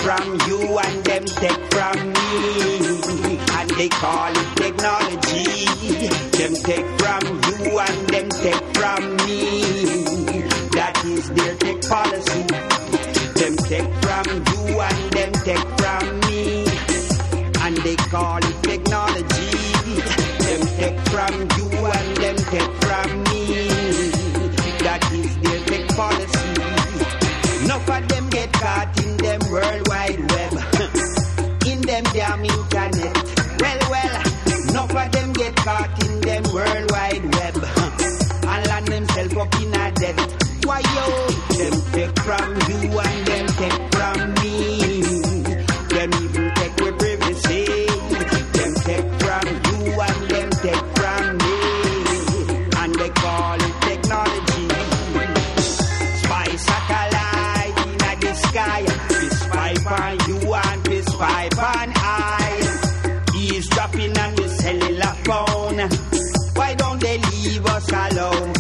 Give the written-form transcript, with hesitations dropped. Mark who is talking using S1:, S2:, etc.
S1: from you and them take from me. And they call it technology. Them take from you and them take from me. That is their tech policy. Them take from you and them take from me. And they call it technology. Them take from you and them take from me. That is their tech policy. Enough of them get caught in them World Wide Web. In them damn internet. Well, enough of them get caught in them World Wide Web. And land themselves up in a debt. Why yo? Them take from you and them take from me. Them even take with privacy. Them take from you and them take from me. And they call it technology. Spy satellite in the sky. We spy on you and we spy on I. Eavesdropping on your cellular phone. Why don't they leave us alone?